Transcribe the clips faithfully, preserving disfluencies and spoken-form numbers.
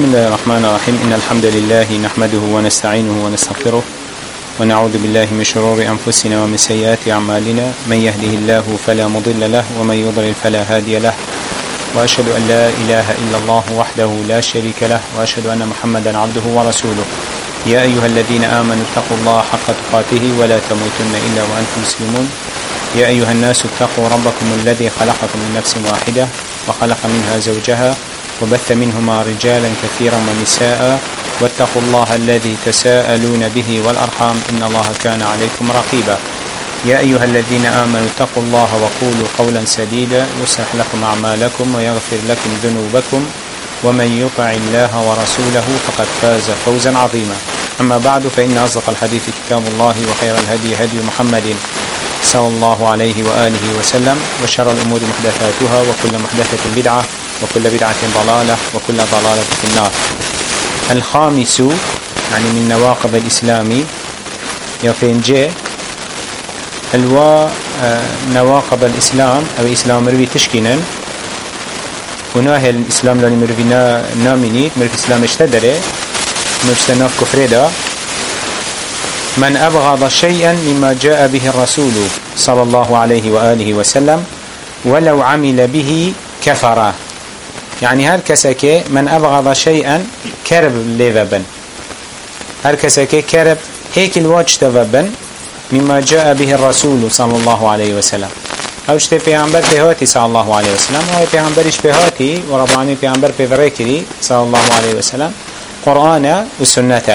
بسم الله الرحمن الرحيم. إن الحمد لله نحمده ونستعينه ونستغفره ونعوذ بالله من شرور أنفسنا ومن سيئات أعمالنا. من يهده الله فلا مضل له ومن يضلل فلا هادي له، وأشهد أن لا إله إلا الله وحده لا شريك له، وأشهد أن محمدا عبده ورسوله. يا أيها الذين آمنوا اتقوا الله حق تقاته ولا تموتن إلا وأنتم مسلمون. يا أيها الناس اتقوا ربكم الذي خلقكم من نفس واحدة وخلق منها زوجها وبث منهما رجالا كثيرا ونساء، واتقوا الله الذي تساءلون به والأرحام إن الله كان عليكم رقيبا. يا أيها الذين آمنوا اتقوا الله وقولوا قولا سديدا يصلح لكم أعمالكم ويغفر لكم ذنوبكم، ومن يطع الله ورسوله فقد فاز فوزا عظيما. أما بعد، فإن أصدق الحديث كتاب الله، وخير الهدي هدي محمد صلى الله عليه وآله وسلم، وشر الأمور محدثاتها، وكل محدثة بدعة، وكل بدعة ضلالة، وكل ضلالة في النار. الخامس يعني من نواقض الإسلام يفنجي الوا نواقض الإسلام أو إسلام مروي تشكينا وناهي الإسلام لاني مروي نامينيت مروي إسلام اشتدره مجتناف كفر دا. من أبغض شيئا مما جاء به الرسول صلى الله عليه وآله وسلم ولو عمل به كفر. يعني هر كسكي من أبغض شيئا كرب لذبن، هر كسكي كرب هيك الواج تذبن مما جاء به الرسول صلى الله عليه وسلم. اوشت پیغمبر بهاتی صلى الله عليه وسلم، و پیغمبرش بهاتی و ربعانی پیغمبر بذرکری صلى الله عليه وسلم قرآن و سنته.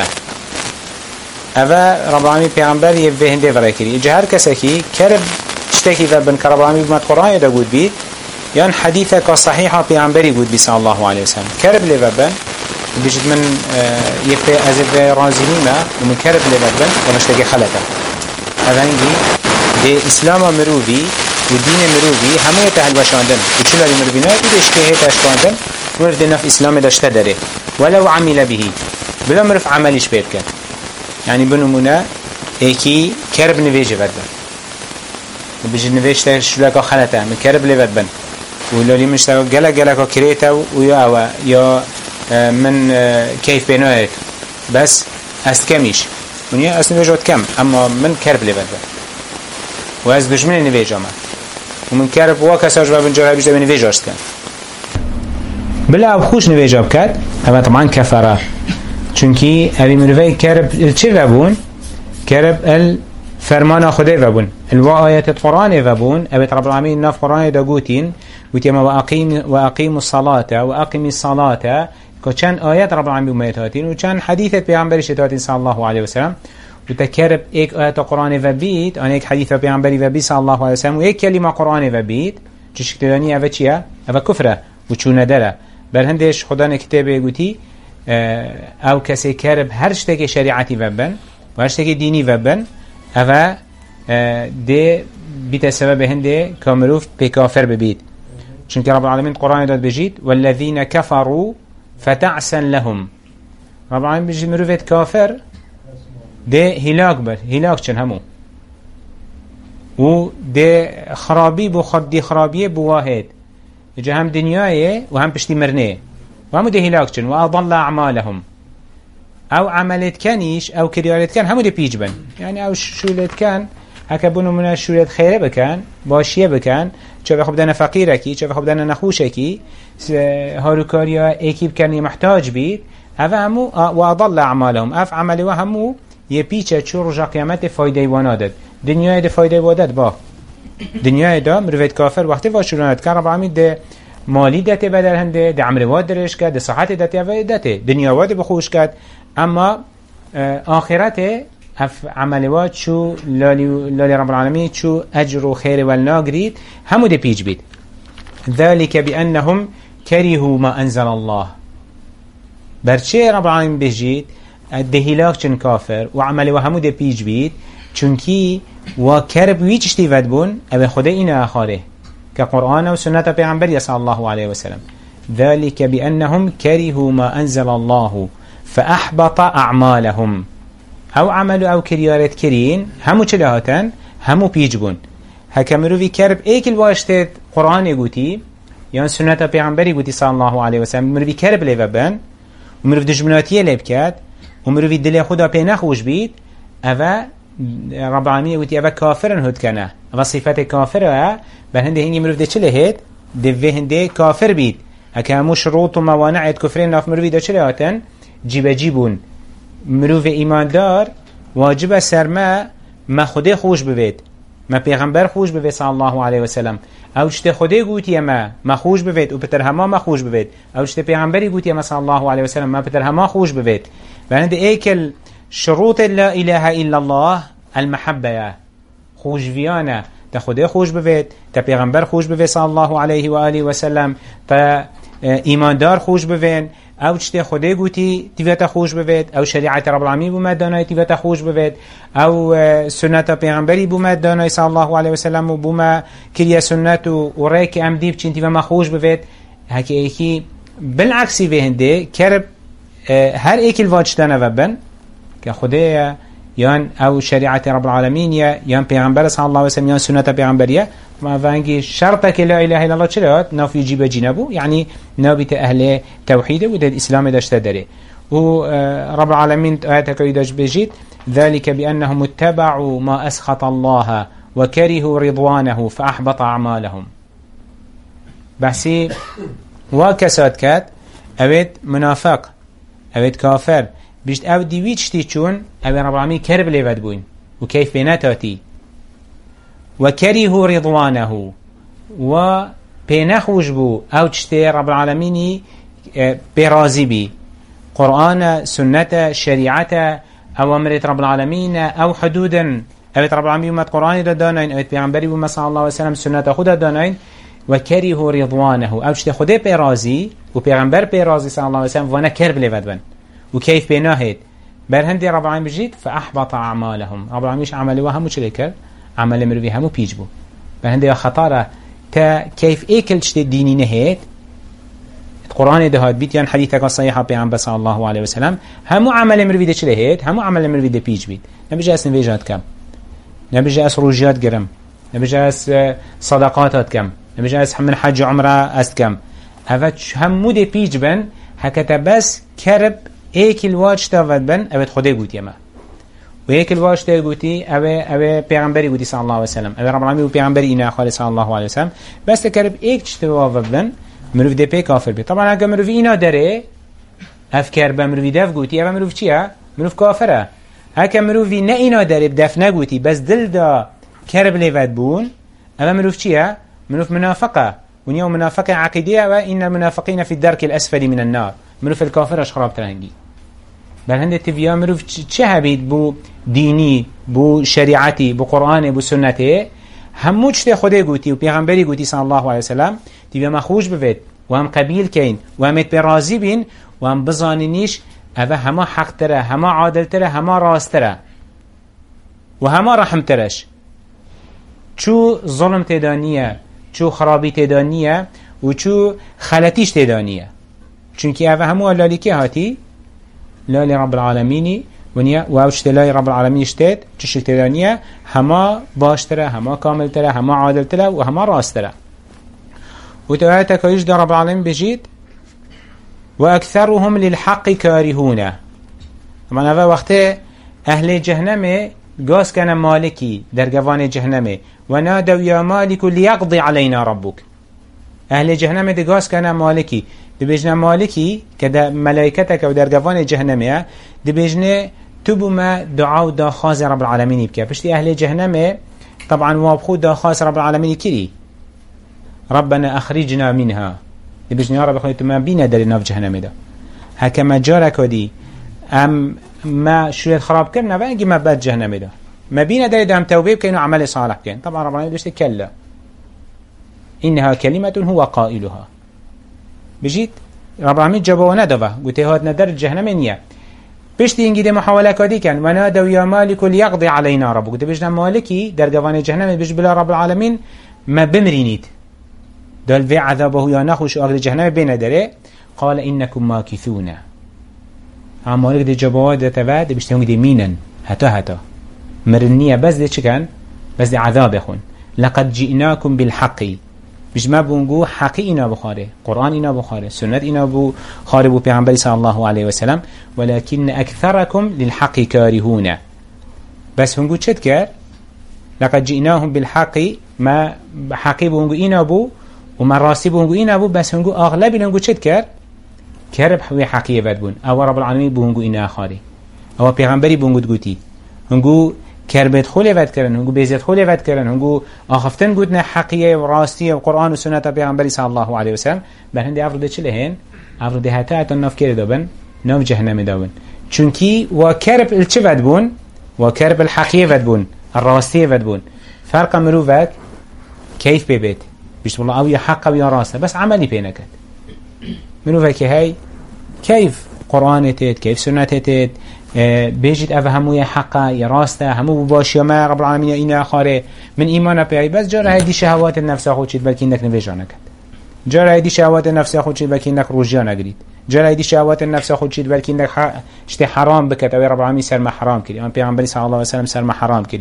اوه ربعانی پیغمبر یه بهنده ذرکری. اجا هر کسکی کرب اشتاکی ذبن که ربعانی بمد قرآن دا گود بید، یان حدیثه که صحیحه پیغمبری گود بی صلى الله عليه وسلم کرب لذبن بجد من يبقى أزف رازينيما ومن كرب لبدن ونشتاق خلطة. هذا عندي دي إسلام مروفي ودين مروفي همه يتهلوشاندن وشلا لمروفينا إذا اشتهي تشتاندن ورد نف إسلام داشته داره ولو عمل به بلا مرف عملش بيرك. يعني بنمونا ايكي كرب نفيجه بدن وبجد نفيجته شلاكا خلطة من كرب لبدن ولولي مشتاق جلا جلا كريتا ويا يا من كيف بيناك بس است كميش ونيا است نوجود كم اما من كرب لبدا واز دجمن نويجا ما ومن كرب واكساج بابن جرا بيجي نويجاست كان بلا خوش نويجا بكات. اما طبعا كفره چونكي ابي منوي كرب چه وبون كرب الفرمان خدای وبون الوايات القران وبون ابي رب العالمين ناف قران داغوتين وتيما واقيم واقيم الصلاه واقيم الصلاه كان آيات رب العالمين بميتاتين وكان حديثة بيعنبري شتاتين صلى الله عليه وسلم وتكرب ايك آيات قرآن وبيت آن ايك حديثة بيعنبري وبيت صلى الله عليه وسلم وايك كلمة قرآن وبيت تشكتلاني اوه چيه؟ اوه كفره وچونه داره. بل هندش خدا نكتابه قوتي او كسي كرب هرشتك شريعتي وبن وهرشتك ديني وبن اوه دي بيت سبب هنده كامروف بكافر ببيت. چونك رب العالمين قرآن داد بجيت والذين كفروا فتعسن لهم. رب العالمين بيجي مروفت كافر ده هلاك بر هلاك چن همو و ده خرابي بو خد دي خرابيه بو واحد اجا هم دنيايه و هم پشتي مرنه و همو ده هلاك چن و اضل اعمالهم او عملت كانيش او كريالت كان همو ده بيج بن. يعني او شولت كان هكا بونو من شولت خيره بكان باشيه بكان چه بخوب دانا فقيره کی چه بخوب دانا نخوشه کی هاروكاريا ايكيب كان محتاج بيت هذا همو واضل اعمالهم اف عملي وهمو يبيچه چو رجا قيامت فايده وانادد دنيا ده فايده وادد با دنيا ده مروت كافر وقتی واشورانت كان رب العالمين ده مالی دته بدل هنده ده عمر واد درش کرد ده صحت دته و دته دنیا واد بخوش کرد اما آخرته اف عملوات شو لالی لالی رب العالمين شو اجر و خیر و ناگرید همو ده پیج بید. ذلك بأنهم كرهوا ما أنزل الله. برچه رب العالمين بجيت الدهلاك چن كافر وعمل وهمو ده بيج بيت چونكي وكرب ويچ اشتيفت بون او خده این آخاره كقرآن و سنة پیغمبر صلى الله عليه وسلم. ذلك بأنهم كرهوا ما أنزل الله فأحبط أعمالهم. او عملوا او كريارت كرين همو چلهاتن همو بيج بون. هكامرو في كرب ايك الواشتت قرآن يقوتي يعني سنة پیغمبری گوتی صلی الله علیه و سلم مروی کرب لیوبن و مروف دجمناتیه لب کرد و مروفی دل خدا پی نخوش بید اوه رب العالمین يقول أبا كافرن هد كنا أبا صفات كافرة بل هنده هنجي مروف ده چله هد ده هنده كافر بيد هكا همو شروط و موانع كفرين ناف مروفي ده چله هاتن جيب جيبون مروف إيمان دار واجب سرما ما خوده خوش ببید ما پیغمبر خوش ببید صلی الله علیه وسلم او چته خوده گوتی ما ما خوش ببید و پتر هما ما خوش ببید او چته پیغمبری گوتی ما صلی الله علیه وسلم ما پتر هما خوش ببید و هنده ایکل شروط لا إله إلا الله المحبة خوش فيانا تا خده خوش بوید تا پیغمبر خوش بوید صلی الله علیه و آله و سلم تا ایماندار خوش بوید او چته خده گوتی تیوتا خوش بوید او شریعت رب العالمین بومد دانای تیوتا خوش بوید او سنت پیغمبری بومد دانای صلی الله علیه و سلم و بوم کلیه سنت و ریک ام دیب چین تیوتا ما خوش بوید هکی ایکی بالعکسی به هنده کرب هر ایکی الواجتانه وبن که خده یان او شریعت رب العالمین یان پیغمبر صلی الله علیه و سلم یان سنت پیغمبریه ما وانگی شرط که لا اله الا الله چرا نافی جیب جنبو یعنی نابت اهل توحید و در اسلام داشته داره و رب العالمین آیات که داش بجید ذلك بانهم اتبعوا ما اسخط الله وكرهوا رضوانه فاحبط اعمالهم بحثی واکسات کات اوید منافق اوید کافر بيشت او ديويتش تيچون او رب العالمين كرب ليفد بوين وكيف بيناتاتي وكرهوا رضوانه و بينخوش بو او تشتي رب العالمين برازي بي قرآن سنة شريعة او امرت رب العالمين او حدودا او رب العالمين ومت قرآن دا دانين او بيغمبري بو صلى الله عليه وسلم سنة خدا دانين وكرهوا رضوانه او تشتي خده برازي و بيغمبر برازي صلى الله عليه وسلم وانا كرب ليفد بن وكيف بيناهد برهندي رب العالمين بجيت فأحبط أعمالهم رب العالمين عملي وهمو شريكر عمل مروي همو بيجبو برهندي خطارة تا كيف ايكل شتي ديني نهيت القرآن ده هاد بيت يعني حديثك الصحيحة بيعن صلى الله عليه وسلم همو عمل مروي ده شريهت همو عمل مروي ده بيج بيت نبيجي أس نفيجات كم نبيجي أس روجيات قرم نبيجي أس صدقاتات كم نبيجي أس من حج عمره أست كم هذا همو ده بيج بن هكذا بس كرب ایک الواج تاود بن اوید خدا گویی ما و ایک الواج تا گویی اوه اوه پیغمبری گویی صلی الله علیه و سلم اوه رب العالمین و پیغمبری اینا خاله صلی الله علیه و سلم بس تکرب ایک چتواود بن مروف ده پی کافر بی طبعا اگه مروف اینا داره افکار به مروفی دف گویی اوه مروف چیه مروف کافره اگه مروفی نه اینا داره بدف نگویی بس دل دا کرب لیود بون اوه مروف چیه مروف منافقه ونيوم منافق عقيدية وإن المنافقين في الدرك الأسفل من النار مروف الكافر أشخراب ترهنجي بل هنده تبيا مروف چه هبيد بو ديني بو شريعتي بو قرآن بو سنته همو چته خوده گوتي و پیغمبری گوتي صلى الله عليه وسلم تبيا مخوش بفيد وهم قبيل كين وهم اتبرازي بين وهم بزانينيش اوه هما حق تره هما عادل تره هما راست تره و هما رحم ترش چو ظلم تدانيه چو خرابی تدانیه و چو خلطیش تدانیه چونکی اوه همو لالی که هاتی لالی رب العالمینی ونیا و اوش لالی رب العالمین اشتید چشک تدانیه هما باشتره هما کاملتره هما عادلتره و هما راستره و توهیتا کایش در رب العالمین بجید و اکثرهم للحق کارهونه من اوه وقت اهل جهنم قاس كان مالكي درجوان جهنم ونادوا يا مالك ليقضي علينا ربك أهل جهنم دي قاس كان مالكي دي بيجنا مالكي كده ملائكتك ودرجوان جهنم دي بيجنا تبو ما دعاء دا خاز رب العالمين يبكي بشتي أهل جهنم طبعا وابخو دا خاز رب العالمين كري ربنا أخرجنا منها دي بيجنا يا رب أخوي ما بينا درنا في جهنم ده هكما جارك ودي أم ما شوية خراب كرنا وانجي ما بات جهنم ده ما بينا داري دام توبه بكينو عمل صالح كين طبعا ربنا يدوشت كلا إنها كلمة هو قائلها بجيت رب العالمين جابونا دفا قلت هاد ندر جهنم نيا بشتي انجي دي محاولة كادي كان ونادوا يا مالك ليقضي علينا ربك قلت بجنا مالكي در جوان جهنم بج بلا رب العالمين ما بمرينيت دل في عذابه يا نخوش أغل جهنم بين داره قال إنكم ماكثون عمالك دي جبوات دي تباد بيشتهون دي مينن هتا هتا مرنية بس دي چكن بس دي عذاب يخون لقد جئناكم بالحق بجمع بونگو حقی اینا بخاره، قرآن اینا بخاره، سنت اینا بخاره بو پیغمبر صلی الله علیه و سلم. ولكن اکثرکم للحق کارهون. بس هنگو چت کرد؟ لقد جئناهم بالحق، ما حقی بونگو اینا بو و ما راستی بونگو اینا بو، بس هنگو اغلبی هنگو چت کرد؟ کرب حوی حقیه ود بون. او رب العالمین بونگو اینا خاری، او پیغمبری بونگو دگوتی هنگو کربت خوله ود کردن، هنگو بیزت خوله ود کردن، هنگو آخفتن گوتن حقیه و راستی و قرآن و سنت پیغمبری صلی الله علیه و سلم. بر هنده افرده چله هن؟ افرده حتی حتی ناف کرده دابن، ناف جهنم دابن. چونکی و کرب الچه ود بون؟ و کرب الحقیه ود بون، الراستیه ود بون. فرق مروفك كيف ببيت بيشت والله او يا حق او يا راسته، بس عملي بينك مروفك هاي كيف قرآن تيت، كيف سنة تيت، اه بيجت افهمو يا حقا يا راسته، همو بباشي ما رب العالمين اينا اخاره من ايمانا بيعي. بس جارة هاي دي شهوات النفس اخو چيت بلكي انك نفجانك، جارة هاي دي شهوات النفس اخو چيت بلكي انك روجيانا قريد، جارة هاي دي شهوات النفس اخو چيت بلكي انك اشتي حرام بكت او رب العالمين سر ما حرام كري، من پیغمبر صلى الله عليه وسلم سر ما حرام كري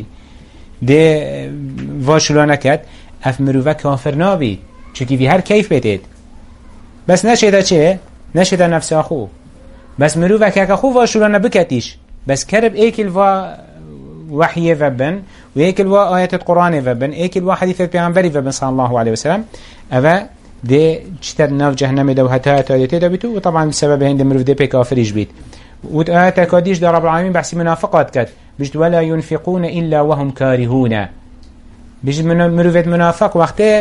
ده واشلانه كد. اف مروفه کافر نابید چونکی وی هر کیف بیتید، بس نشده چه؟ نشده نفس آخو. بس مروفه که اخو واشلانه بکتیش، بس کرب ایکل و وحیه وبن و ایکل و آیت قرآن وبن، ایکل و حدیث پیغمبری وبن صلی الله علیه وسلم، اوه ده چتر ناف جهنم ده و حتی تایته ده بیتو، و طبعا بسبب هنده مروف ده پی کافریش بید. و آیت کادیش ده رب العالمین بحثی منافقات کد، بجد ولا ينفقون إلا وهم كارهون. بجد مروفت منافق وقت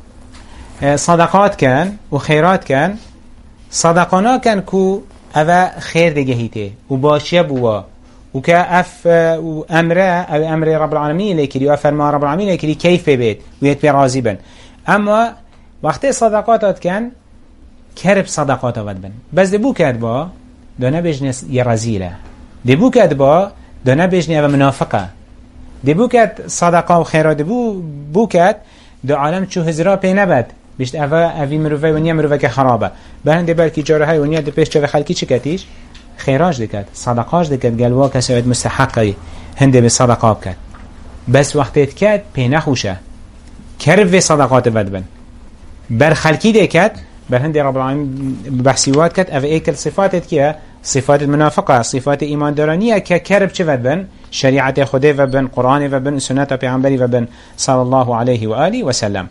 صدقات كان وخيرات كان، صدقانا كان كو أفا خير دقهيته وباشيه بوا وكأف أمره أو أمر رب العالمين ليكري وأفرما رب العالمين ليكري كيف بيت ويتبي راضيبا. أما وقت صدقاتات كان كرب صدقات ودبن، بس دبو كدبا دانا بجنس يرزيله، دبو كدبا دانا بجني أفا منافقه، دبو كد صدقه و خيرات دبو بو كد دو عالم چو هزرا پی نبد بشت أفا أفي مروفي ونيا مروفي كخرابه. بهند بلكي جاره هاي ونيا دو پیش چو خلقی چه کتیش؟ خيراج دكت، صدقاش دكت، قالوا كسويد مستحقي هندي بالصدقات كت. بس وقتت كت پی نخوشه كرف في صدقات بدبن بر خلقی دكت، بر هندي رب العالمين بحسيوات كت أفا ايكل صفاتت كيه؟ صفات المنافقة، صفات إيمان دارانية ككرب چه بدبن؟ شريعة خده وبن، قرآن وبن، سنة پیغمبری وبن صلى الله عليه وآله وسلم.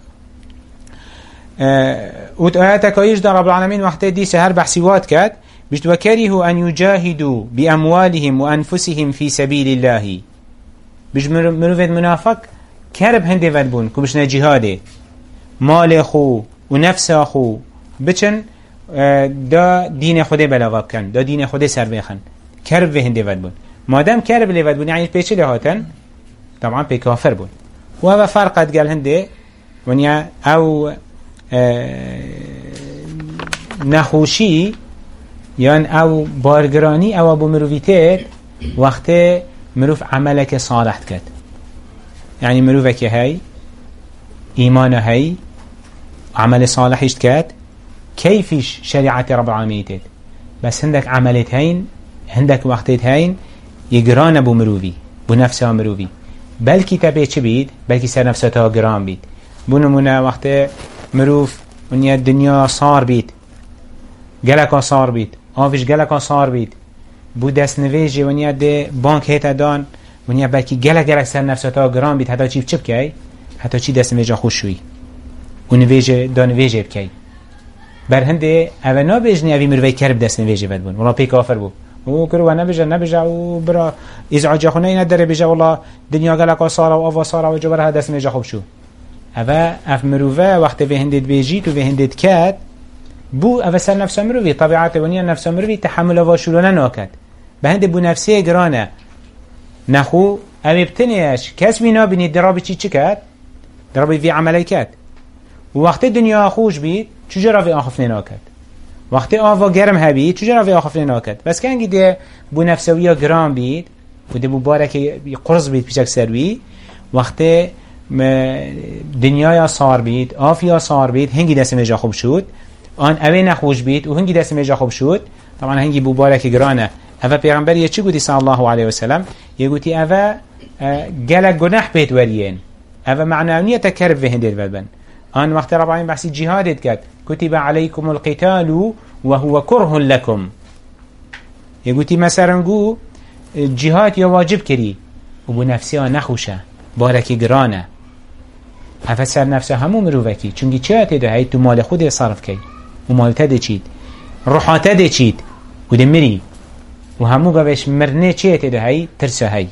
اوت آيات كايش دا رب العالمين وقت دي سهر بحسيوات كات بشت وكره أن يجاهدوا بأموالهم وأنفسهم في سبيل الله. بش مروفت منافق كرب هنده ودبون كو بشنا جهاده مال خو ونفس خو بچن دا دين خده بلاغاب كن، دا دين خده سر بخن، كرب هنده ودبون. مادام كرب لي ودبون يعني بيچه لهاتن طبعا بي كافر بون. وهذا فرقت قال هنده ونيا او نخوشی یان او بارگرانی او ابو مروفیتت وقت مروف عملك صالح کد، یعنی مروفك هاي ایمان هاي عمل صالحش کد كيفش شريعة رب العالمين تد، بس هندك عملت هين هندك وقتت هين يقران ابو مروفي بنفسه مروفي بلكي تبه چه بيد بلكي سر نفسه تا قران بيد. بونمونه وقت مروف ونیا دنیا صار بید گلکا صار بید آفش گلکا صار بید بو دست نویجه ونیا ده بانک هیتا دان ونیا بلکی گلک گلک سر نفساتا گرام بید حتی چی بچه بکی حتی چی دست نویجه خوش شوی و نویجه دا نویجه بکی بر هنده اوه نا بیجنی اوی مروی کرب دست نویجه بد بون ولا پی کافر بو و کرو نبیجه نبیجه و برا ازعاجه خونه نداره بیجه والله دنیا گلکا صار و آفا صار و جبره دست نویجه خوب شو. اوه اف مروفه وقت به هندت بیجیت و به هندت کد بو اوه سر نفس مروفی طبیعت ونیا نفس مروفی تحمل واشولانه ناکد به هند بو نفسه گرانه نخو اوه بتنیش کس بینا بینید درابی چی چی کد؟ درابی وی عملی کد و وقت دنیا خوش بید چجورا وی آخفنه ناکد؟ وقت آوا گرم هبید چجورا وی آخفنه ناکد؟ بس کنگی ده بو نفسویا گران بید و ده بو بارک قرص بید پیچک سروی وقت دنیا صار بید آفیا صار بید هنگی دست میجا خوب شد آن اوه نخوش بید و هنگی دست میجا خوب شد طبعا هنگی بو بارک گرانه. اوه پیغمبر یه چی گوتی صلی الله علیه وسلم یه گوتی اوه گلک گناح بیت ورین اوه معنونیت کرب و هندید وربن آن وقت رب العالمین بحثی جهادت کرد کتب علیکم القتال و هو كره لكم یگوتی مثلا گو جهاد یا واجب کری و بو نفسی ها نخوشه بارکی گرانه افت سر نفسه همو مروفکی چونگی چه ده هی تو مال خود صرف کی و مال تده چید روحاته ده چید و ده مری و همو گوش مرنه چه ده هی ترسه هی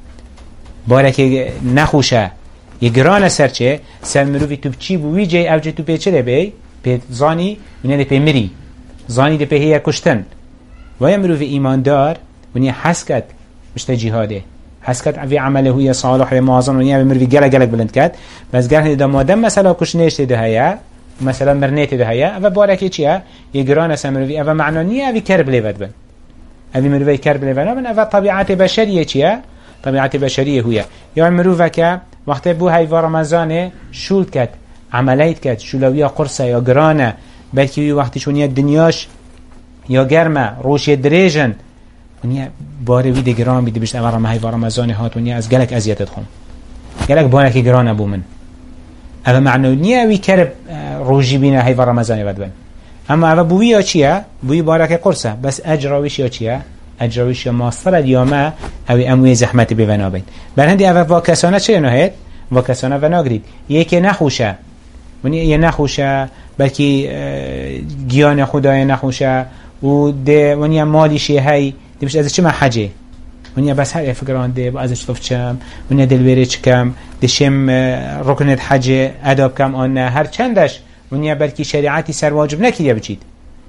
بارکی نخوشه یه گرانه سر چه سر مروفی تو بچی بوی جای او جای تو پیچه ده بی پی زانی ونه ده پی مری زانی ده پی هیه کشتن و یه مروفی ایماندار ونیا حس کد مشت جهاده حس کد اوی عمله هوی صالح و معظم ونیا مروفی گله گله بلند کد بس گره ده مادم مثلا کشنهش ده هیا مثلا مرنیت ده هیا او بارکی چیه یه گرانه سر مروفی او معنا نیه اوی کرب لیود بن اوی مروفی کرب لیود بن او طبیعت بشریه چیه طبیعت بشریه هویه یا مروفه که وقتی بو هی رمضان شول کد عملیت کد شولویا قرصه یا گرانه بلکه وقتی شونیه دنیاش یا گرمه روش دریجن ونیا باره ویده گران بیده بشت اول رمه هی رمضان هات ونیا از گلک ازیتت خون گلک باره که گرانه بو من اول معنی نیا وی کرب روشی بینه هی رمضان ود بن اما اول بوی یا چیه بوی باره که قرصه بس اجراویش یا چیه اجراویش یا ماستر دیامه اوی اموی زحمت بیونا بین بر هندی اول واکسانه چه نهید واکسانه و ناگرید یکی نخوشه ونیا یه نخوشه بلکی گیان خدای نخوشه و ده ونیا مالیشی هی دیمش از چه حجه ونیا بس هر فکران ده با ازش طف چم ونیا دلویره چکم دشم رکنت حجه اداب کم آن هر چندش ونیا بلکی شریعتی سر واجب نکیه بچید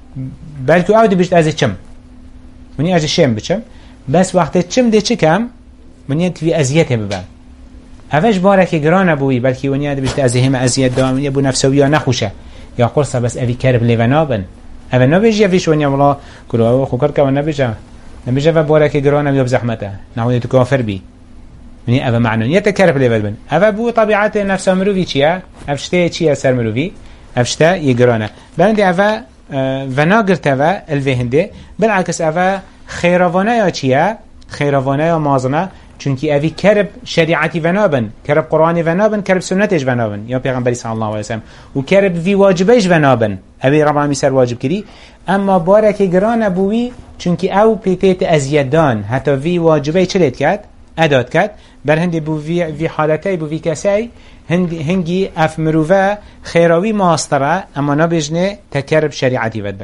بلکه او دیمش از چم ونیا از شم بچم بس وقت چم ده چکم ونیا توی ازیته ببن اوش باره که گرانه بوی بلکی ونیا دیمش از هم ازیت دام ونیا بو نفسویا نخوشه یا قرصه بس اوی کرب لیونابن اوه نبیجی افیش ونیا والله کلو اوه خوکر که نبیجی نبیجی و باره که گرانه بیاب زحمته نحوی تو کافر بی ونیا اوه معنونیت کرب لیون بن اوه بو طبیعت نفس مروی چیه افشته چیه سر مروی افشته یه گرانه بلندی اوه و ناگرته و الوه هنده بالعکس اوه خیروانه یا چیه خیروانه یا مازنه چونکی اوی کرب شریعتی ونابن کرب قرآنی ونابن کرب سنتش ونابن یا پیغمبری صلی الله علیه وسلم و کرب وی واجبش ونابن اوی رب العالمین سر واجب کری اما بارک گران بوی چونکی او پیتیت ازیدان حتی وی واجبه چلید کرد اداد کرد بر هندی بو وی, وی حالته بو وی کسی هنگی اف مروفه خیراوی ماستره اما نبجنه تکرب شریعتی ودبن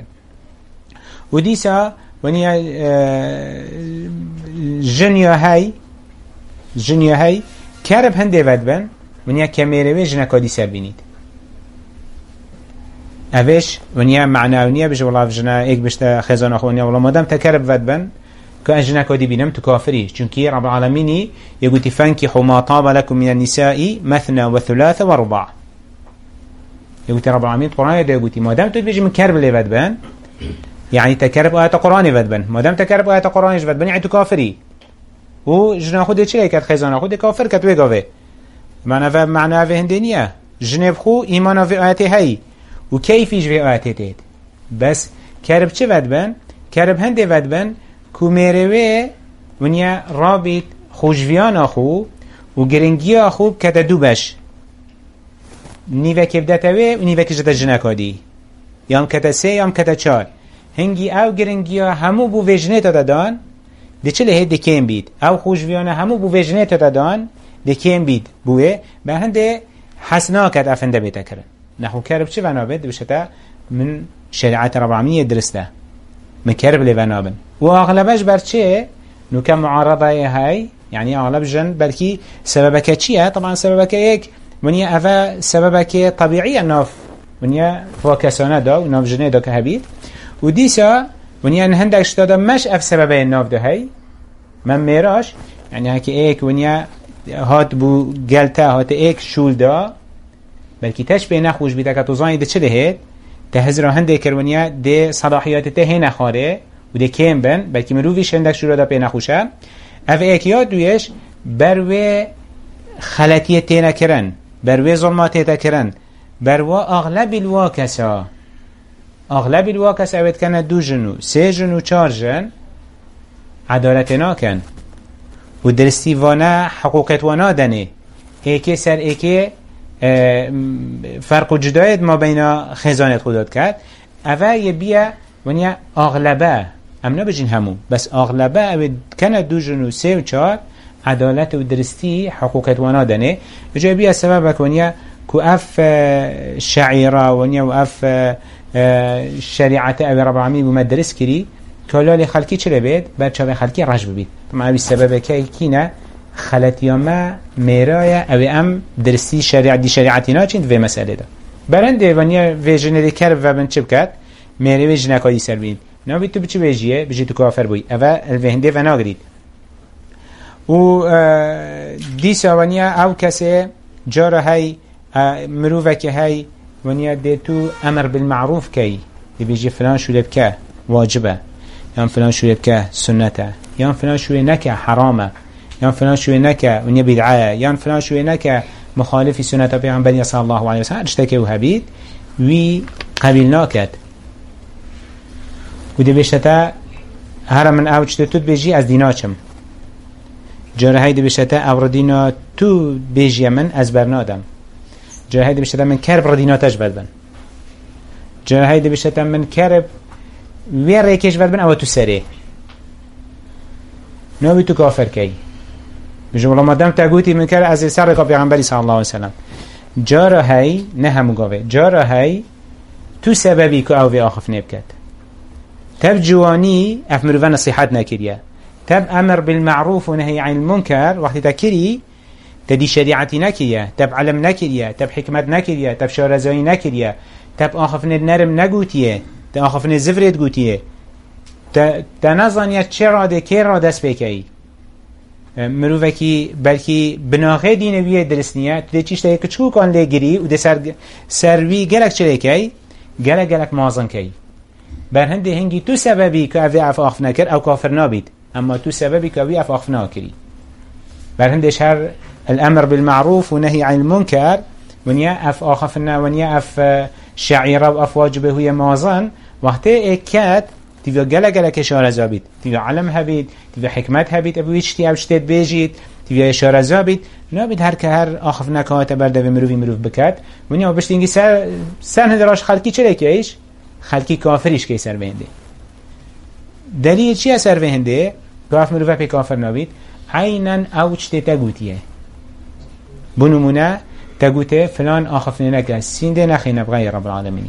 و دیسا ونیا جنیا های جنیا های کرب هنده ودبن ونیا کمیروی جنکادی سر بینید اوش ونیا معناونیه بجه والله جنا ایک بشتا خزانه خونیا والله مادم تکرب ودبن که جنکادی بینم تو کافری چونکی رب العالمینی یگوتی فانکحوا ما طاب لكم من النساء مثنى وثلاث ورباع یگوتی رب العالمین قرآن ده یگوتی مادم تو بيجي من كرب لي ودبن يعني تكرب آيات قرآن ودبن مادم تكرب آيات قرآنش ودبن يعني تو كافري و جنا خود چه کرد خزانه خود کافر کد وگاوه معنی و معنی و هندنیه جنب خو ایمان و آیت هی و کیفیش و آیت تید بس کرب چه ودبن کرب هنده ودبن کو میروه ونیا رابط خوشویان آخو و گرنگی آخو کده دو بش نیوه کبدتوه و نیوه کجده جنکادی یام کده سه یام کده چار هنگی او گرنگی همو بو وجنه تا دادان ده چه لحه ده کم بید او خوشویانه همو بو وجنه تا دادان ده کم بید بوه به هنده حسنا کد افنده بیتا کرن نحو کرب چه ونابد بشتا من شریعت رب العالمین درسته من کرب لی ونابن و اغلبش بر چه نو که معارضه های يعني اغلب جن بلكي سببك چیه طبعا سببك یک ونیا اوه سببك طبيعي ناف ونیا فاکسانه دا و ناف جنه دا که هبید و دیسا ونیا هندکش دادا مش اف سببه ناف ده هی من میراش يعني هكي ایک ونیا هات بو گلتا هات ایک شول دا بلكي تش بي نخوش بيتا كتوزاني ده چه ده هيد تهزرا هنده کرونیا ده صلاحيات ته هی نخاره و ده کم بن بلكي مروفيش هندک شورا دا بي نخوشه اف ایکیات دویش بروی خلطیت تینا کرن بروی ظلمات تینا کرن بروی اغلب الواکسا اغلب الواکسا اوید کنه دو جنو سه جنو چار جن عدالت ناکن و درستی وانا حقوقت وانا دنه ایکی سر ایکی فرق و جدایت ما بین خزانت خودت کرد اوه یه بیا ونیا اغلبه امنا بجین همو بس اغلبه او کنه دو جنو سه و چار عدالت و درستی حقوقت وانا دنه جای بیا سبب کنیا که اف شعیره ونیا و اف شریعت او رب العالمین بمدرس کری کلال خلقی چرا بید؟ برچه خلقی رجب بید طبعا اوی سبب که کینه خلطیامه میرای او ام درستی شریعت دی شریعتی نا چند وی مسئله دا برنده ونیا وی جنه کرب و بند چه بکد میره وی جنه کادی سر بید نا بید تو بچه بیجیه بجی تو کافر بوی او الوهنده و ناگرید و دیسا ونیا او کسی جاره های مروفه که های ونیا دی تو امر بالمعروف کی دی بیجی فلان شو لبکه واجبه یا فلان شو لبکه سنته یا فلان شو نکه حرامه یا فلان شو نکه ونیا بدعه یا فلان شو نکه مخالف سنت پیغمبر صلی الله علیه و سلم اشتکه و هبید وی قبیل ناکد و دی بشتا هر من او چطور تو بیجی از دیناچم جاره های دی بشتا او ردینا تو بیجی من از برنادم جاره های دی بشتا من کرب ردیناتش بدبن جاره های دی بشتا من کرب وی ریکش بدبن او تو سره نوی تو کافر کی بجو والله مادام تاگوتی من کرد از سر که پیغمبری صلی الله علیه وسلم جاره های نه همو گاوه جاره های تو سببی که او وی آخف نبکد تب جوانی اف مروفه نصیحت نکریه تب امر بالمعروف و نهی عن المنکر وقتی تکری تدی شریعتی نکریه تب علم نکریه تب حکمت نکریه تب شارزایی نکریه تب آخف نرم نگوتیه تب آخف نزفرت گوتیه تنظانیت چه راده که راده دست بکی مروفه کی بلکی بناخه دینویه درست نیه تو ده چیشتا که چکو کن لگری و ده سر سروی گلک چه کی گلک گلک مازن کی بر هنده هنگی تو سببی که اوی اف آخف نکر او کافر نابید اما تو سببی که اوی اف آخف نکری بر هنده شهر الامر بالمعروف و نهی عن المنکر ونیا اف آخفنا ونیا اف شعیره و اف واجبه هوی مازن وقتی اکد تیویا گله گله اشاره زابید تیویا علم هبید تیویا حکمت هبید ابو هیچ ابشتت بیجید تیویا اشاره زابید نابید هر که هر آخف نکات برده و مروی مروف بکد ونیا بشت اینگی سر سر هدراش خلقی چه کیش خلقی کافریش کی سر بهنده دلیل چیه سر بهنده کاف مروفه پی کافر نابید عینن اوچ تگوتیه بنمونه تگوته فلان آخف نکه سینده نخینه بغیر رب العالمینی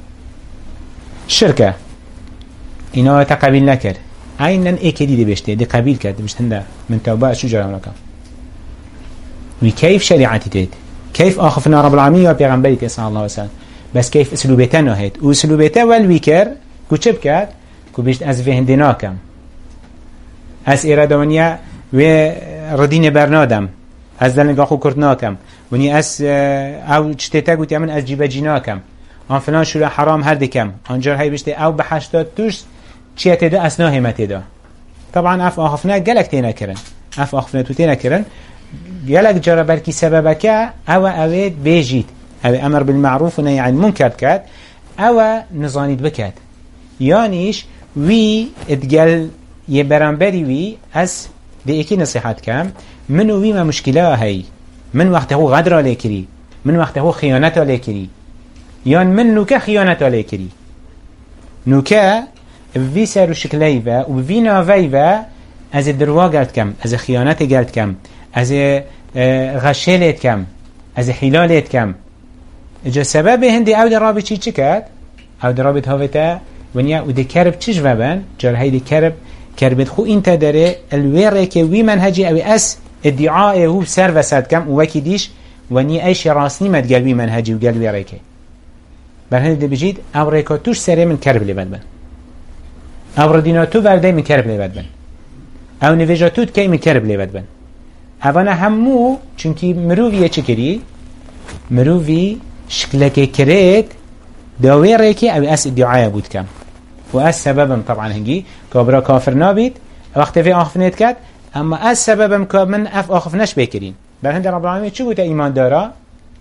شرکه اینا تقبیل نکرد عینن ایک دیده بشته دی قبیل کرد بشت هنده من توبه شو جرام لکم وی کیف شریعتی تید کیف آخفنا رب العالمین یا پیغمبری که صلی الله علیه وسلم بس کیف اسلوبیتا نهید و اسلوبیتا والوی کرد کو چه بکرد کو بشت از وهنده ناکم از ایراده ونیا و ردین برنادم از دلنگا خو کرد ناکم ونیا از او چتیتا گوتی من از جیبه جی ناکم آن فلان شروع حرام هر دکم آنجا های بشته او به هشتاد توش چیه تدا اسنا همت دا طبعا اف آخفنا گلک تینا کرن اف آخفنا تو تینا کرن گلک جرا برکی سببکه او اوید بیجید او امر بالمعروف و نهی عن منکر کرد او نزانید بکد یانیش وی ادگل یه برانبری وی از دی اکی نصیحت کم منو وی ما مشکله هی من وقت هو غدر لیکری من وقت هو خیانت لیکری یان من نوکه خیانت علی کری نوکه وی سر و شکلی و و وی ناوی و از دروا گرد کم از خیانت گرد کم از غشلت کم از حلالت کم اجا سبب هندی او در رابط چی چی کرد او در رابط هاوتا ونیا او دی کرب چیش وبن جرهی دی کرب کربت خو انت داره الویره که وی منهجی او اس ادعای هو سر و سد کم و وکی دیش ونیا ایش راسنی مد قلبی منهجی و قلبی ریکه بر هنده بجید او ریکاتوش سره من کرب لی بد بن او ردیناتو برده من کرب لی بد بن او نویجاتوت که من کرب لی بد بن اوانه همو چونکی مروویه چه کری؟ مرووی شکلکه کرد داوی ریکی او اس ادعای بود کم و اس سببم طبعا هنگی کابرا کافر نابید وقت فی آخفنیت کد اما اس سببم که من اف آخفنش بکرین بر هنده رب العالمین چه بوده ایمان دارا؟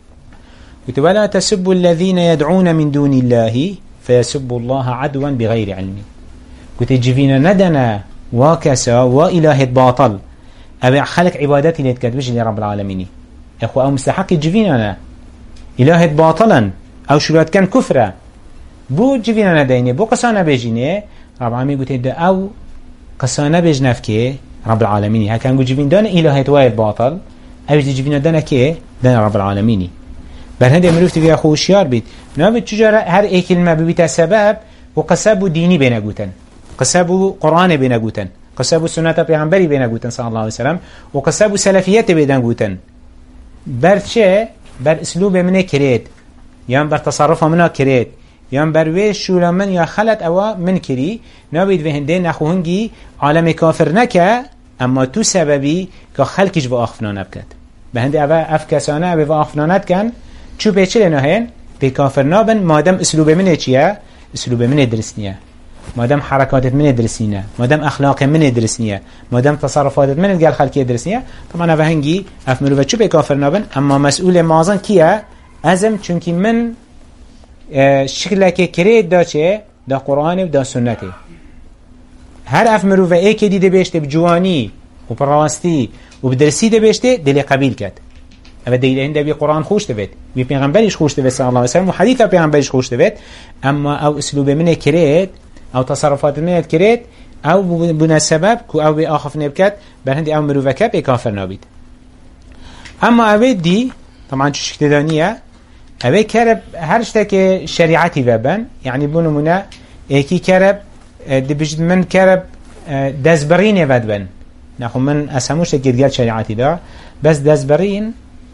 ولا تسبوا الذين يدعون من دون الله فيسبوا الله عدوا بغير علم قلت جفينا ندنا وكسا وإله باطل أبي خلق عبادتي ليتكتبش لرب العالمين أخوة أو مستحق جفينا إلهت باطلا أو شروعات كان كفرة بو جفينا ندينه بو قصانا بيجينه رب العالمين قلت ده أو قصانا بيجنف كي رب العالمين هكا نقول جفين دانا إلهت وايد باطل أو جفينا دانا كي دانا رب العالمين بل هنده مروفت فيها خوشيار بيت نابد چجارة هر اي كلمة ببيت سبب وقصابو ديني بينا قوتن قصابو قرآن بينا قوتن قصابو سنة پیغمبری بينا قوتن صلى الله عليه وسلم وقصابو سلفيات بينا قوتن بر چه؟ بر اسلوب منه كريت يان بر تصرف منه كريت يان بر ويش شولا من يا خلت او من كري نابد في هنده نخوهنگي عالم كافر نكا اما تو سببي که خلقش با آخفنانه بکد به هنده او اف کسانه با آخفنانت کن چو پیچه لنهین به کافر نابن مادم اسلوب منه چیه؟ اسلوب منه درست نیه مادم حركاتت من درسينه مادم اخلاق من درسينه مادم تصرفاتت من قال خلقيه درسينه طبعا فهنجي افمرو وچو به کافر نابن اما مسئول مازن کیه ازم چونکی من شکلکه کرید دا چه دا قرآن و دا سنته هر افمرو و ایک دیده بشته بجوانی و براستی و بدرسی ده بشته دل قبیل کرد اما دیل هنده بی قرآن خوش دوید بی پیغمبرش خوش دوید صلی الله علیه وسلم و حدیث پیغمبرش خوش دوید اما او اسلوب من کرید او تصرفات منت کرد او بنا سبب کو او به آخف نبکت بر هندی او مروفکه به کافر نابید اما او دی طبعا چو شکل دانیه او کرب هر شتا که شریعتی وبن یعنی بونو منا ایکی کرب دی بجد من کرب دزبرین ود بن نخو من اسموش گرگل شریعتی دا بس دزبرین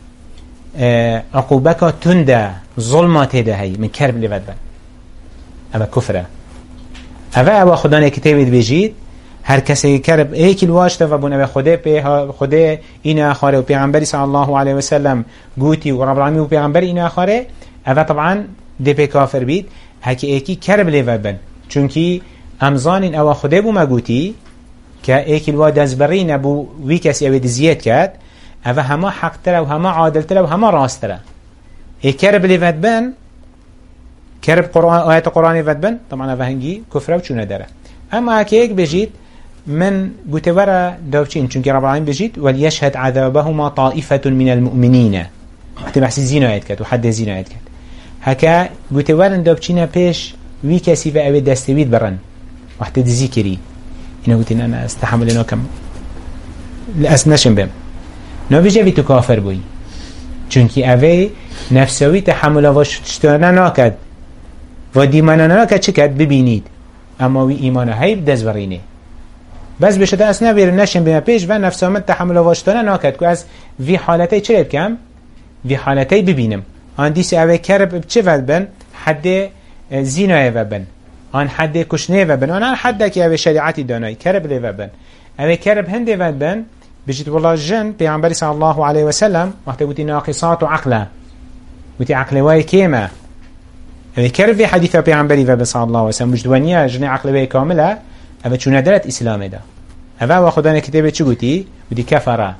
عقوبکا تنده ظلمات ده هی من کرب لی ود بن او کفره اوه اوه خدا نه کتابید بجید هر کسی کرب ایکی الواشته و بون اوه خدا پی خدا این آخاره و پیغمبری صلی الله علیه وسلم گوتی و رب العالمین و پیغمبری این آخاره اوه طبعا ده پی کافر بید هکی ایکی کرب لیو بن چونکی امزان اوه خدا بو مگوتی که ایکی الوا دزبری نبو وی کسی اوه دزیت کرد اوه همه حق تره و همه عادل تره و همه راست تره ای کرب لیو بن كرب قرآن آيات قرآن ودبن طبعا فهنجي كفر وشونه داره أما هكيك بجيت من قتورة دوتشين چونك رب العالمين بجيت وليشهد عذابهما طائفة من المؤمنين وقت بحث الزينة آيات كات وحد الزينة آيات كات هكا قتورة دوتشينا بيش وي كسي فأوي دستويد برن وقت الذكري إنه قلت إن أنا استحمل إنه كم لأسنشن بهم نو بيجي بيتو كافر بوي چونك أوي نفسوي تحمل وشتانا ناكد و دیمانه نکه چه کرد ببینید اما وی ایمان هیب دزبرینه بس بشده اصلا بیر نشن بیم پیش و نفسامت تحمل واشتانه نکد که از وی حالتی چه بکم وی حالتی ببینم آن دیسی اوه کرب چه ود بن حد زینای و بن آن حد کشنه و بن آن حد که اوه شریعتی دانای کرب لی و بن اوه کرب هنده ود بن بجید والله جن پیغمبری صلی الله علیه وسلم وقتی بودی ناقصات و عقله بودی عقل وای کیمه يعني كرف في حديث پیغمبری و صلی الله علیه و سلم مجدوانیه جن عقل کامله اما چون ندارت اسلام ده اما و خدا کتابه چی گویی بودی کفره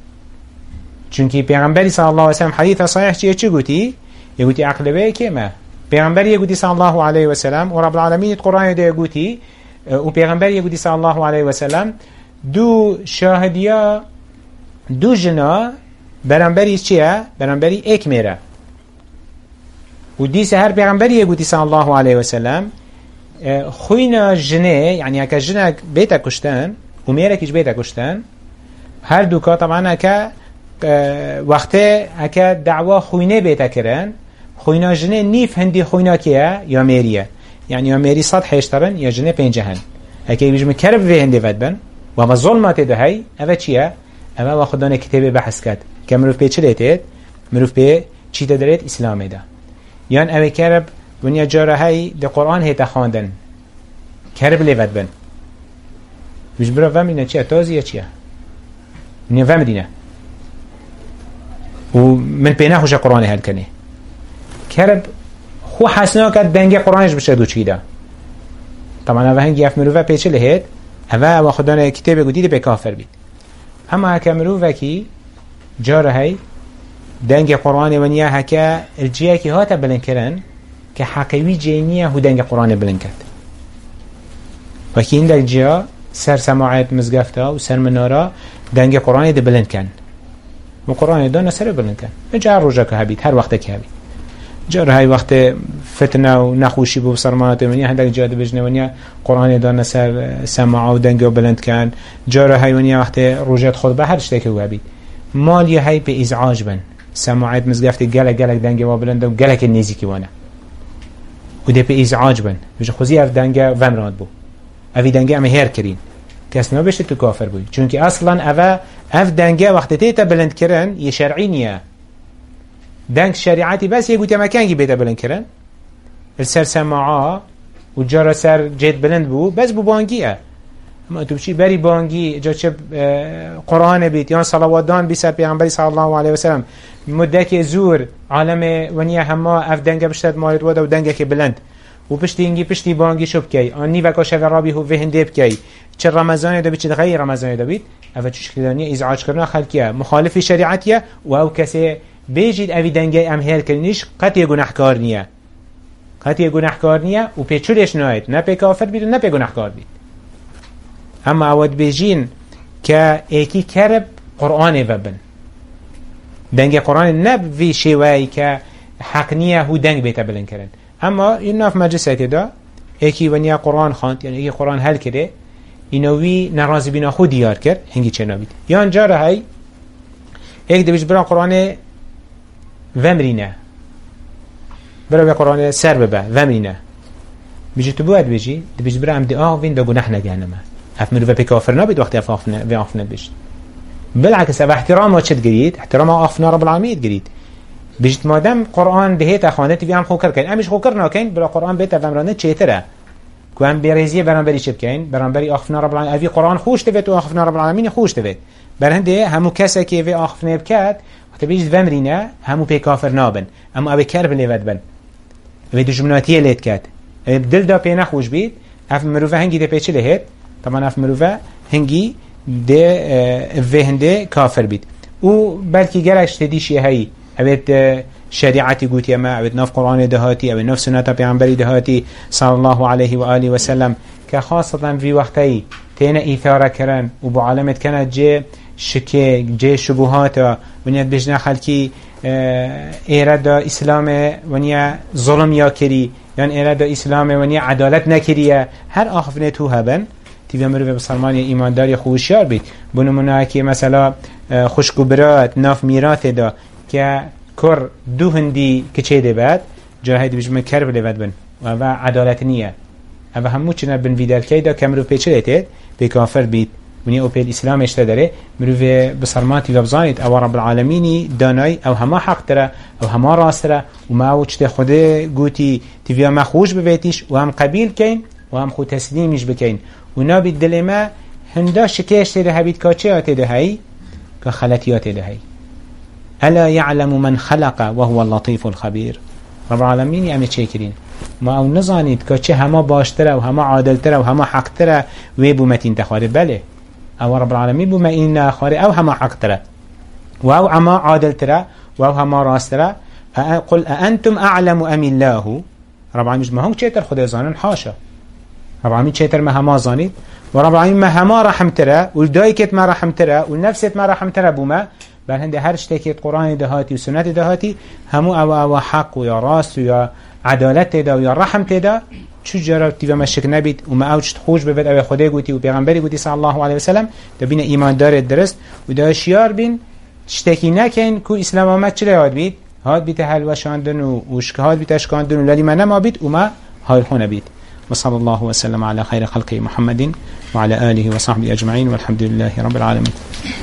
چونکی پیغمبری صلی الله علیه و سلم حدیث صحیح چیه چی گویی یگویی عقل کیمه پیغمبری یگویی صلی الله علیه و سلم و رب العالمین قرآن ده یگویی و پیغمبری یگویی صلی الله علیه و سلم دو شاهدیا دو جنا برانبری چیه برانبری یک میره و دیس هر پیغمبری یگویی صلی الله علیه و سلم خوینا جنه یعنی اگه جنه بیتا کشتن و میره کش بیتا کشتن هر دوکا طبعا اگه وقتی اگه دعوا خوینه بیتا کرن خوینا جنه نیف هندی خوینا کیه یا میریه یعنی یا میری صد حیشترن یا جنه پینجه هن اگه بیجم کرب وی هندی ودبن و ما ظلمات ده هی اوه چیه؟ اوه و خدانه کتابه بحث کرد که مروف به چه لیتید؟ مروف به چی دارید؟ اسلامه ده یان اوه کرب ونیا جاره های ده قرآن هیتا خواندن کرب لی ودبن بیش برا ومدینه چیه؟ تازیه چیه؟ ونیا ومدینه و من پینه خوش قرآن هل کنه کرب خو حسنا کرد دنگ قرآنش بشه دو چیده طبعا اوه هنگی اف مروفه پیچه لهید اوه و خدانه کتابه گودیده به کافر بید اما هکا مروفه کی جاره های دنگ قرآن ونیا هکا الجیه که هاتا بلند کرن که حقیوی جینیه هو دنگ قرآن بلند کرد وکی این دنگ جیه سر سماعت مزگفته و سر مناره دنگ قرآن ده بلند کن و قرآن دانه سر بلند کن جهر روژه که هبید هر وقت که هبید جار هاي وقت فتنه و نخوشی بو سرمانات ونیا هندک جاده بجنه ونیا قرآن دان سر سماع و دنگ و بلند کن. جار هاي ونیا وقت روجت خود به هر شته که وابید مال یه هاي به ازعاج بن سماعت مزگفت گلک گلک دنگ و بلند و گلک نزیکی وانه و ده به ازعاج بن بجه خوزی اف دنگ ومراد بو اوی دنگ همه هر کرین کس نبشت تو کافر بوی چون که اصلا اوه اف دنگ وقت تیتا بلند کرن یه شرعی نیه دنگ شریعتی بس یه گوتی مکانگی بیتا بلند کرن السر سماعا و جارا سر جد بلند بو بس بو بانگیه اما تو بچی بری بانگی جا چه قرآن بیت یا صلوات دان بی سر پیغمبری صلی الله علیه وسلم مدک زور عالم ونیا همه اف دنگ بشتد ماید ودا و دنگ که بلند و پشتی اینگی پشتی بانگی شب کی آنی وکا شو رابی هو وهنده بکی چه رمضان دا بید چه غیر رمضان دا بید اف چشکلانی ازعاج کردن خلقیه مخالف شریعتیه و او کسی بیجید اوی دنگی ام هیر کرنیش قطعی گناهکار نیه قطعی گناهکار نیه و پیچولش ناید نه پی کافر بید و نه پی گناهکار بید اما اود بیجین که ایکی کرب قرآن وبن دنگ قرآن نب وی شیوهی که حق نیه هو دنگ بیتا بلن کرن اما این ناف مجلساتی دا ایکی ونیا قرآن خواند یعنی ایکی قرآن حل کرده اینوی نرازی بینا خود دیار کرد هنگی چه نابید یا انجا را های ایک دبیش برا قرآن ومرینه برا به قرآن سر ببه ومرینه بیجی تو باید بیجی دبیش برا هم دی آه وین دا گناه نگهنمه اف مروفه پی کافر نابید وقتی اف آفنه بشت بالعكس اف احترام چت گرید احترام آفنا رب العالمین گرید بیجت مادم قرآن دهیت اخوانتی وی هم خوکر کن امیش خوکر ناکن بلا قرآن بیت ومرانه چیتره که هم بیرزیه برانبری چه بکن برانبری آفنا رب العالمین اوی قرآن خوش دوید و آفنا رب العالمین خوش دوید برهنده همو کسی که وی آفنه بکد وقتی بیجت ومرینه همو پی کافر نابن اما اوی کرب لیود بن اوی دجمناتیه لید کد دل دا پی نخوش بید اف مروفه هنگی ده پیچه لهید طبعا اف مروفه هنگی ده وهنده کافر بید او بلکی گرش تدیشی هایی اوید شریعتی گوتی اما اوید نف قرآن دهاتی اوید نف سنت پیغمبری دهاتی صلی الله علیه و آله و سلم که خاصتا وی وقتی تین ایثاره کرن و با عالمت کنه جه شکه جه شبهات ونیت بجنه خلکی ایرد اسلام ونیا ظلم یا کری یعنی ایرد اسلام ونیا عدالت نکریه هر آخفنه تو هبن تیوی امرو به بسلمان ایمانداری خوشیار بید بنمونه که مثلا خوشکو برات ناف میرات دا که کر دو هندی که چه ده بعد جاهد بجمع کرب لود بن و عدالت نیه و همو چنه بن ویدر که دا که امرو پیچه لیتید به کافر بید ونی او پیل اسلام اشته داره مرو به بسلمان تیوی بزانید او رب العالمینی دانای او همه حق تره او همه راست تره و ما او چه خوده گوتی تیوی ما خوش ببیتیش و هم قبیل کن و هم خود تسلیمیش بکن و نابید دل ما هندا شکیش تده هبید که چه آتده هی که خلطیات ده هی الا يعلم من خلق وهو اللطيف الخبير رب العالمين امی چه کرین ما او نزانید که چه همه باشتره و همه عادلتره و همه حقتره وی بومتین تخواره بله او رب العالمین بومتین تخواره او همه حقتره و او همه عادلتره و او همه راستره قل أأنتم أعلم أم الله رب العالمین ما هم چه تر خدا زانن حاشا رب العالمین چه تر ما همه زانید و رب العالمین ما همه رحمتره و دایکت ما رحمتره و نفست ما رحمتره بومه بل هنده هر شتاكيت قرآن دهاتي و سنت دهاتي همو او او حق و یا راست و یا عدالت دا و یا رحم دا چو جرا تیوه مشک نبید و ما اوچت خوش ببید او خدا گوتی و پیغمبری گوتی صلی الله علیه وسلم دا بین ایمان دار درست و دا شیار بین شتاکی نکن که اسلام آمد چلی هاد بید هاد بید حلوه شاندن و وشکه هاد بید اشکاندن و لالی ما نما بید و ما حال خونه بید وصلى الله وسلم على خير خلق محمد وعلى آله وصحبه أجمعين والحمد لله رب العالمين.